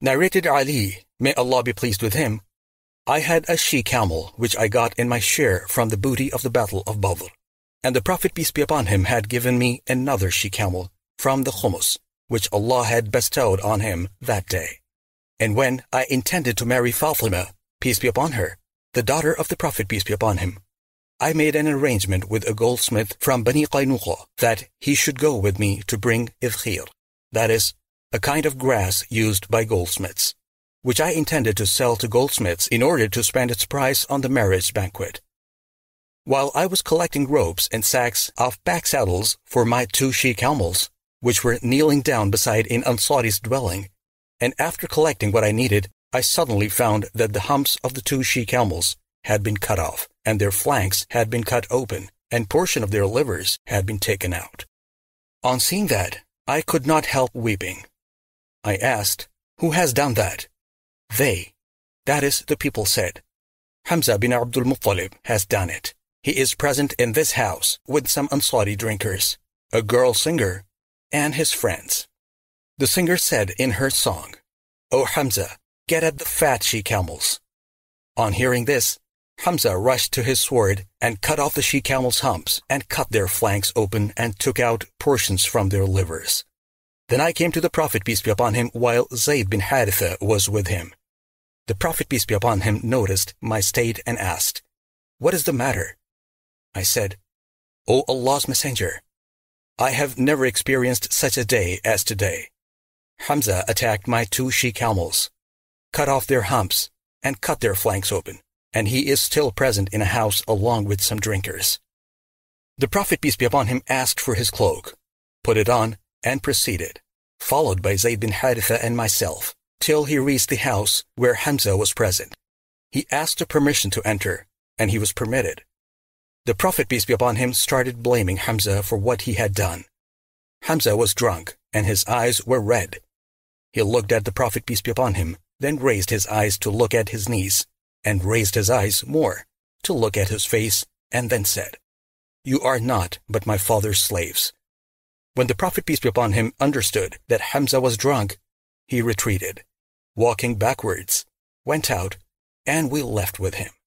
Narrated Ali, may Allah be pleased with him, I had a she-camel which I got in my share from the booty of the Battle of Badr, and the Prophet peace be upon him had given me another she-camel from the Khumus, which Allah had bestowed on him that day. And when I intended to marry Fatima, peace be upon her, the daughter of the Prophet peace be upon him, I made an arrangement with a goldsmith from Bani Qaynuqa that he should go with me to bring idkhir, that is, a kind of grass used by goldsmiths, which I intended to sell to goldsmiths in order to spend its price on the marriage banquet. While I was collecting ropes and sacks of pack saddles for my 2 she-camels, which were kneeling down beside an Ansari's dwelling, and after collecting what I needed, I suddenly found that the humps of the 2 she-camels had been cut off, and their flanks had been cut open, and portion of their livers had been taken out. On seeing that, I could not help weeping. I asked, "Who has done that?" They, that is, the people said, "Hamza bin Abdul Muttalib has done it. He is present in this house with some Ansari drinkers, a girl singer, and his friends." The singer said in her song, "O Hamza, get at the fat she-camels." On hearing this, Hamza rushed to his sword and cut off the she-camels' humps and cut their flanks open and took out portions from their livers. Then I came to the Prophet peace be upon him while Zayd bin Haritha was with him. The Prophet peace be upon him noticed my state and asked, "What is the matter?" I said, "O Allah's Messenger, I have never experienced such a day as today. Hamza attacked my 2 she-camels, cut off their humps, and cut their flanks open, and he is still present in a house along with some drinkers." The Prophet peace be upon him asked for his cloak, put it on, and proceeded, followed by Zayd bin Haritha and myself, till he reached the house where Hamza was present. He asked for permission to enter, and he was permitted. The Prophet peace be upon him started blaming Hamza for what he had done. Hamza was drunk, and his eyes were red. He looked at the Prophet peace be upon him, then raised his eyes to look at his knees, and raised his eyes more to look at his face, and then said, "You are not but my father's slaves." When the Prophet peace be upon him understood that Hamza was drunk, he retreated, walking backwards, went out, and we left with him.